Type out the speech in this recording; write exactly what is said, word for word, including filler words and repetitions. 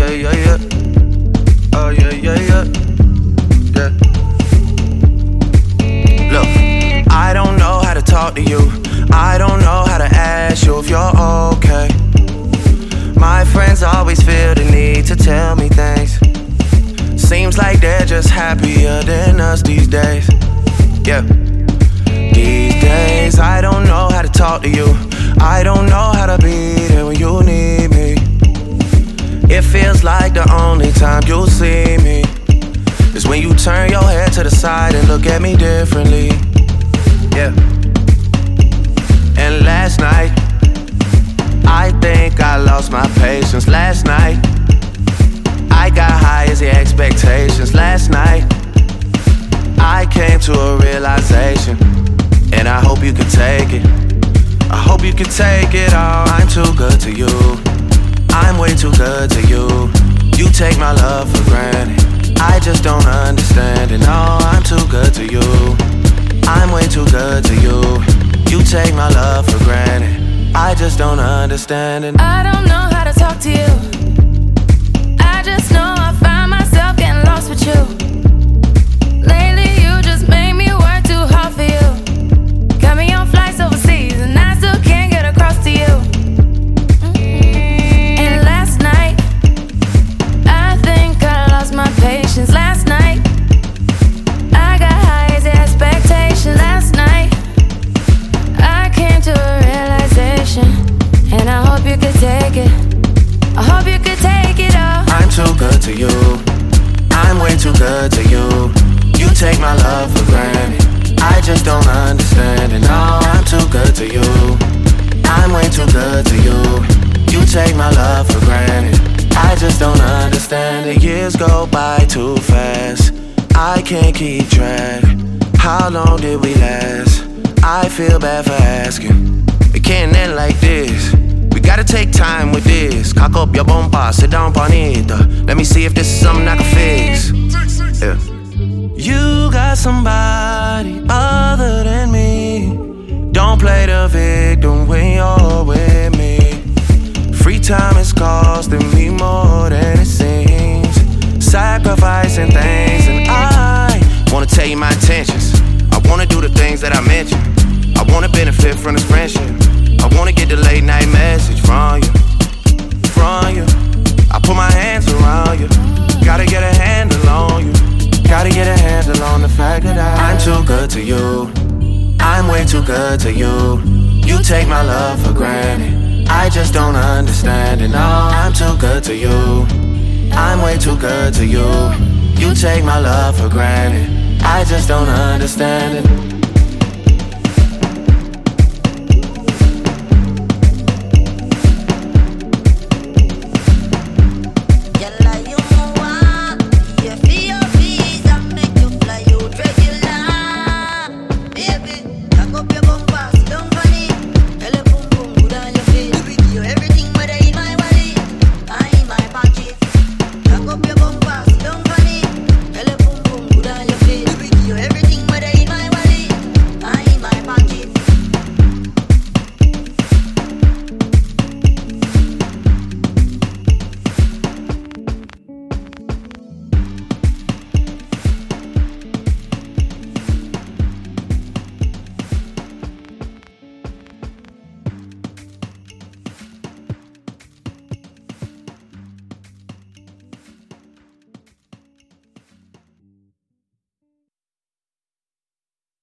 yeah, yeah, yeah. Oh, yeah, yeah, yeah. Yeah. Look, I don't know how to talk to you. I don't know how to ask you if you're okay. My friends always feel the need to tell me things. Seems like they're just happier than us these days. Yeah. These days, I don't know how to talk to you. I don't know how to be there when you need me. It feels like the only time you'll see me is when you turn your head to the side and look at me differently. Yeah. And last night, I think I lost my patience. Last night, I got high as the expectations. Last night, I came to a realization, and I hope you can take it. I hope you can take it all. I'm too good to you. I'm way too good to you. You take my love for granted. I just don't understand it. No, I'm too good to you. I'm way too good to you. You take my love for granted. I just don't understand it. I don't know how to talk to you. I just know I find myself getting lost with you. Lately you just made me work too hard for you. Got me on flights overseas and I still can't get across to you. And last night, I think I lost my patience. Last night, I got high as the expectation. Last night, I came to a realization, and I hope you could take it. I hope you could take it all. I'm too good to you. I'm way too good to you. You take my love for granted. I just don't understand it. No, I'm too good to you. I'm way too good to you. You take my love for granted. I just don't understand it. Years go by too fast. I can't keep track. How long did we last? I feel bad for asking. It can't end like this. We gotta take time with this. Cock up your bumper, sit down on it. Let me see if this is something I can fix. Yeah. You got somebody other than me. Don't play the victim when you're with me. Free time is costing me more than it seems. Sacrificing things, and I wanna tell you my intentions. I wanna do the things that I mentioned. I wanna benefit from this friendship. I wanna get the late night message from you, from you. I put my hands around you. Gotta get a handle on you. Gotta get a handle on the fact that I, I'm too good to you. I'm way too good to you. You take my love for granted. I just don't understand it. No, I'm too good to you. I'm way too good to you. You take my love for granted. I just don't understand it.